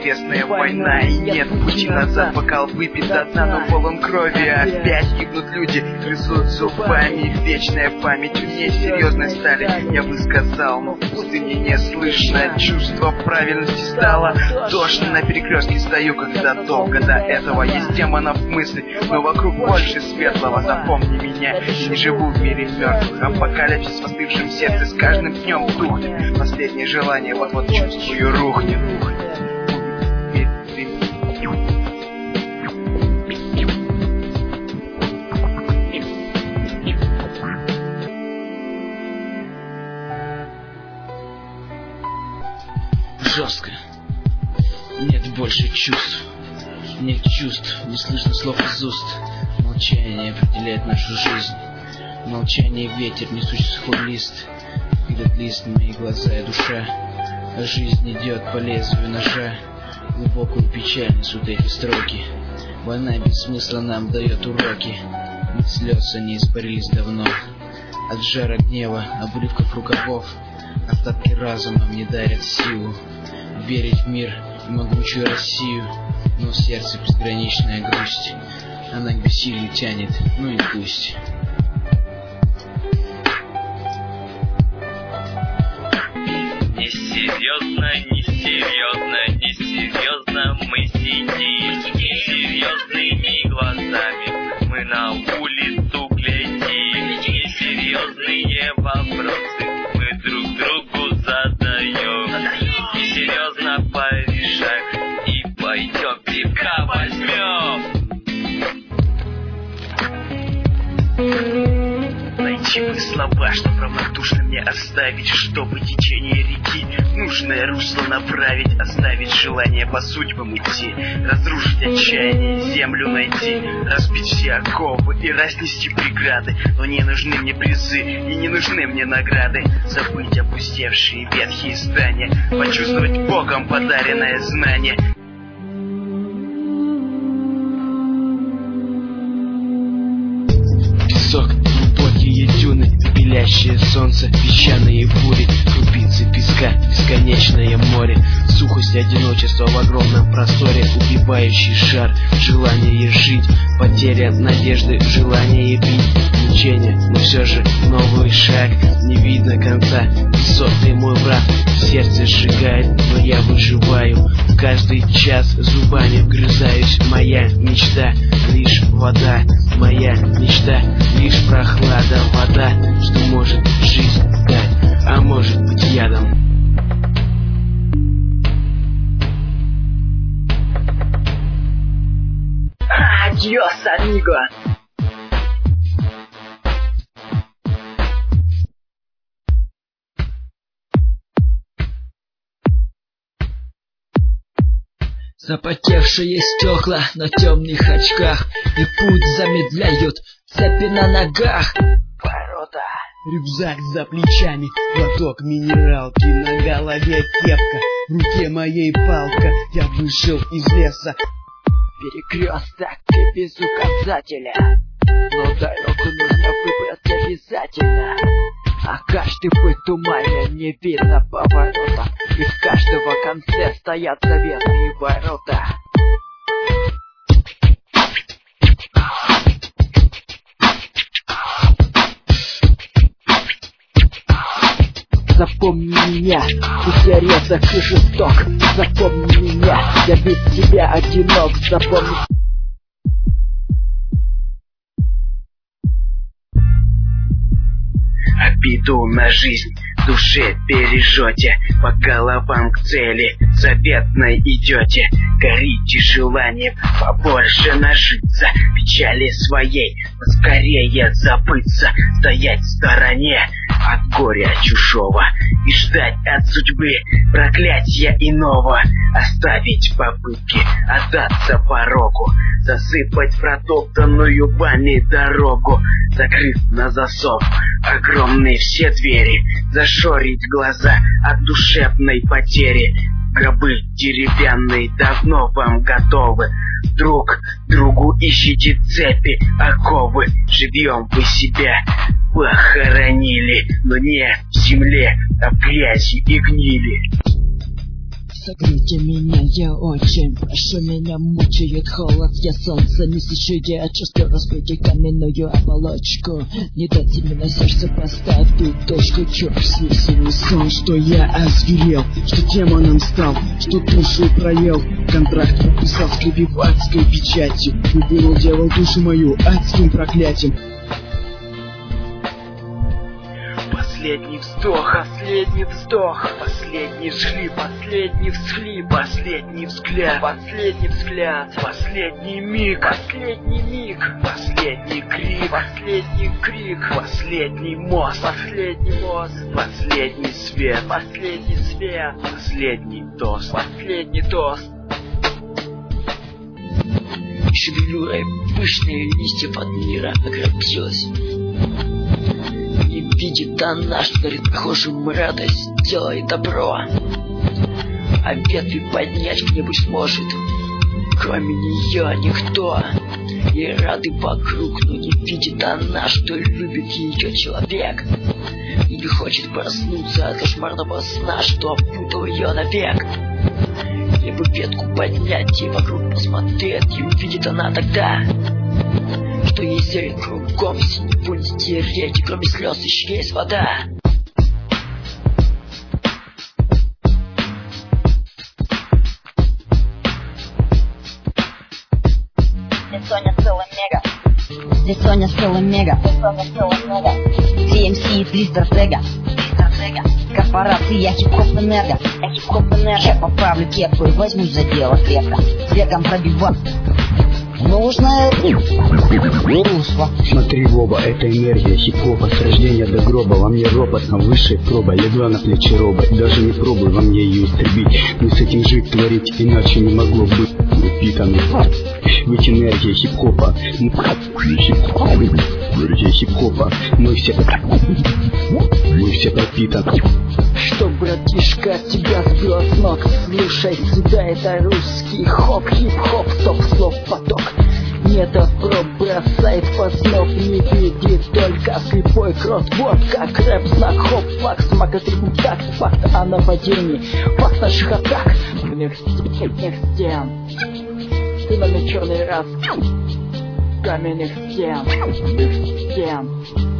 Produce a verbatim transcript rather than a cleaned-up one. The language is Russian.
неизвестная война. И нет пути назад, бокал выпит до дна, но полон крови. Опять гибнут люди, грызут зубами. Вечная память умнее серьезной стали. Я бы сказал, но в пустыне не слышно. Чувство правильности стало. Тошно на перекрестке стою, когда долго до этого есть демонов мысли, но вокруг больше светлого. Запомни меня, я не живу в мире мертвых. Апокалипсис в остывшем сердце с каждым днем тухнет. Последнее желание вот-вот чувствую рухнет. Жестко. Нет больше чувств. Нет чувств, не слышно слов из уст. Молчание определяет нашу жизнь. Молчание ветер, несущий сухой лист. Видят лист мои глаза и душа. А жизнь идет по лезвию ножа. Глубокую печаль несут эти строки. Война без смысла нам дает уроки. От слез они испарились давно. От жара гнева, обрывков рукавов. Остатки разума мне дарят силу. Верить в мир и могучую Россию. Но в сердце безграничная грусть. Она к бессилию тянет, ну и пусть. Несерьезно, несерьезно, несерьезно мы сидим. Серьезными глазами мы на улицу глядим. Несерьезные вопросы мы друг другу задаем. Несерьезно порешаем и пойдем пивка возьмем. Найти бы слова, чтоб равнодушно мне оставить, чтобы течение реки нужное русло направить, оставить желание по судьбам идти, разрушить отчаяние, землю найти, разбить все оковы и разнести преграды. Но не нужны мне призы и не нужны мне награды. Забыть опустевшие ветхие здания, почувствовать Богом подаренное знание. Песок, глубокие дюны, пылящее солнце, песчаные бури, крупицы песка, бесконечное море, сухость одиночества в огромном просторе, убивающий жар, желание жить, потеря надежды, желание бить, мучение, но все же новый шаг, не видно конца, высотный мой враг, сердце сжигает, но я выживаю, каждый час зубами вгрызаюсь, моя мечта лишь вода, моя мечта лишь прохлада, вода, что может жизнь дать, а может быть ядом. Адьос, амиго! Запотевшие стекла на темных очках, и путь замедляют цепи на ногах. Ворота. Рюкзак за плечами, платок минералки, на голове кепка, в руке моей палка. Я вышел из леса. Перекресток и без указателя, но дорогу нужно выбрать обязательно. А каждый путь тумане, не видно поворота, и в каждого конце стоят заветные ворота. Запомни меня, пусть я резок и жесток. Запомни меня, я без тебя одинок. Запомни. Обиду на жизнь в душе бережете, по головам к цели заветной идете. Горите желанием побольше нажиться, печали своей поскорее забыться, стоять в стороне от горя чужого и ждать от судьбы проклятия иного. Оставить попытки отдаться порогу, засыпать протоптанную вами дорогу, закрыв на засов огромные все двери, зашорить глаза от душевной потери. Гробы деревянные давно вам готовы, друг другу ищите цепи, оковы. Живьем вы себя похоронили, но не в земле, а в грязи и гнили. Согрейте меня, я очень прошу, меня мучает холод. Я солнце не слышу, я чувствую разбейте каменную оболочку. Не дайте мне на сердце поставить точку. Черт, сильный сон, что я озверел, что демоном стал, что душу проел. Контракт подписал, скрепив адской печатью. Убил дьявол душу мою адским проклятием. Последний вздох, последний вздох, последний жли, последний всхлип, последний взгляд, последний взгляд, последний миг, последний миг, последний крик, последний крик, последний мост, последний мост, последний свет, последний свет, последний тост, последний тост. Шевелюрой пышные листья под мира ограбилась. И видит она, что дарит прохожим радость, делает добро. А ветви поднять кто-нибудь сможет, кроме нее никто. И рады вокруг, но не видит она, что любит ее человек. И не хочет проснуться от кошмарного сна, что опутал ее навек. И бы ветку поднять и вокруг посмотреть, и увидит она тогда, что ей зелень кругом, синеву не стереть, и кроме слез еще есть вода. Здесь Соня целый мега. Здесь Соня целый мега. Здесь Соня целый мега. си эм си и три стратега. Корпорации, я хип-хоп энерго. Я хип-хоп энерго. Я поправлю кепку и возьмусь за дело крепко. С веком пробивать нужное русло. Смотри в оба, это энергия хип-хопа. С рождения до гроба во мне робот, но высшая проба легла на плечи робот. Даже не пробуй во мне ее истребить. Не с этим жить, творить, иначе не могло быть. Упитанный ведь энергия хип-хопа. Энергия хип-хопа. Мы все Мы все пропитаны. Что, братишка, тебя сбило с ног? Слушай сюда, это русский хоп, хип-хоп, стоп, слов поток. Нет проб бросает познов, не видит только слепой крот. Вот как рэп, знак, хоп, флаг, смак, ритм, такт, факт о нападении, факт наших атак. Вверх стен, ты на черный раз каменных стен, стен.